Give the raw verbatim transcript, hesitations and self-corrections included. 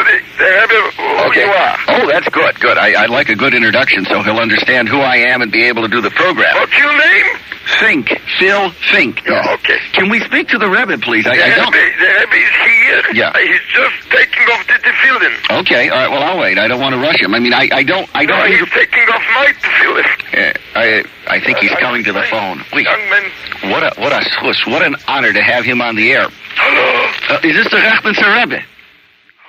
the, the Rebbe who Okay. you are. Oh, that's good, good. I, I like a good introduction so he'll understand who I am and be able to do the program. What's your name? Fink. Phil Fink. Yeah, okay. Can we speak to the Rebbe, please? I, The I don't... Rebbe, the Rebbe is here. Yeah. Uh, He's just taking off the tefillin. Okay, all right, well, I'll wait. I don't want to rush him. I mean, I, I don't... I No, don't... he's taking off my tefillin. Uh, I I think he's coming to the phone. Wait, Young man. what a what a swush. What an honor to have him on the air. Hello. Uh, is this the Rachman's Rebbe?